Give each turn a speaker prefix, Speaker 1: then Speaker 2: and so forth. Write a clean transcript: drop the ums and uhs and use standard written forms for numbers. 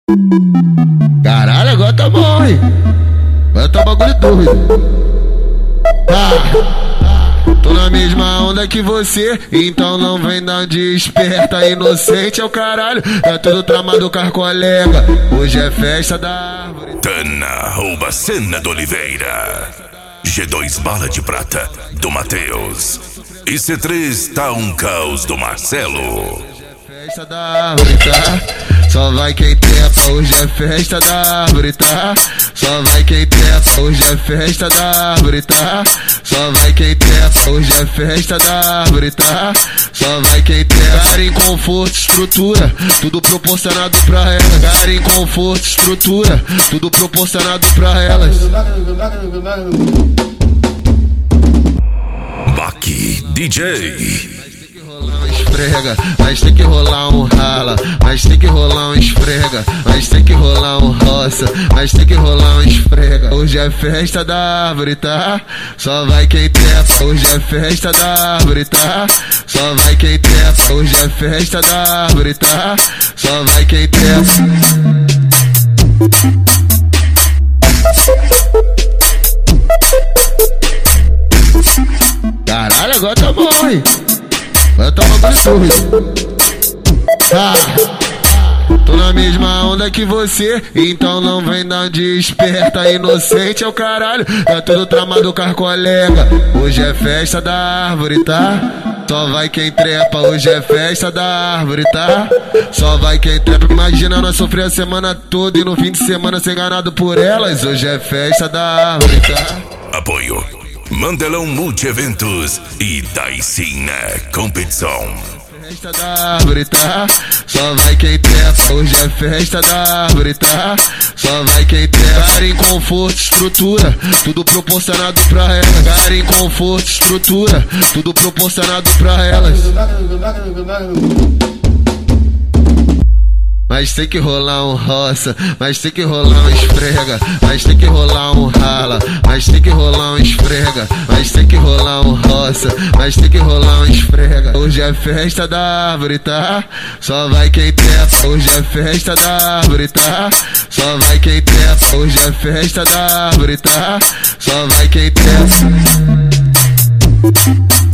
Speaker 1: Caralho, agora tá bom, hein? Agora tá um bagulho doido. Tô na mesma onda que você, então não vem dar de esperta. Inocente é o caralho, é tudo tramado com as colega. Hoje é festa da árvore.
Speaker 2: Tana rouba cena do Oliveira. G2 bala de prata do Matheus. E C3 tá um caos do Marcelo.
Speaker 1: Festa da árvore, tá? Só vai quem trepa, hoje é festa da árvore, tá? Só vai quem trepa, hoje é festa da árvore, tá? Só vai quem trepa, hoje é festa da árvore, tá? Só vai quem trepa. Cara em conforto, estrutura, tudo proporcionado pra elas. Cara em conforto, estrutura, tudo proporcionado pra elas.
Speaker 2: Baki DJ.
Speaker 1: Esfrega, mas tem que rolar um rala, mas tem que rolar um esfrega, mas tem que rolar um roça, mas tem que rolar um esfrega. Hoje é festa da árvore, tá? Só vai quem trepa, hoje é festa da árvore, tá? Só vai quem trepa, hoje é festa da árvore, tá? Só vai quem trepa. Caralho, agora tá bom, hein? Agora tá um bagulho doido. Tô na mesma onda que você, então não vem dar de esperta. Inocente é o caralho, é tudo tramado com as colega. Hoje é festa da árvore, tá? Só vai quem trepa, hoje é festa da árvore, tá? Só vai quem trepa. Imagina nós sofrer a semana toda e no fim de semana ser enganado por elas. Hoje é festa da árvore, tá?
Speaker 2: Apoio Mandelão Multi-Eventos e Daicina Competição.
Speaker 1: Festa da árvore, tá? Só vai quem trepa, hoje é festa da árvore, tá? Só vai quem trepa. Cara em conforto, estrutura, tudo proporcionado pra elas. Cara em conforto, estrutura, tudo proporcionado pra elas. Mas tem que rolar um roça, mas tem que rolar um esfrega, mas tem que rolar um rala, mas tem que rolar um esfrega, mas tem que rolar um roça, mas tem que rolar um esfrega. Hoje é festa da árvore, tá? Só vai quem trepa, hoje é festa da árvore, tá? Só vai quem trepa, hoje é festa da árvore, tá? Só vai quem trepa.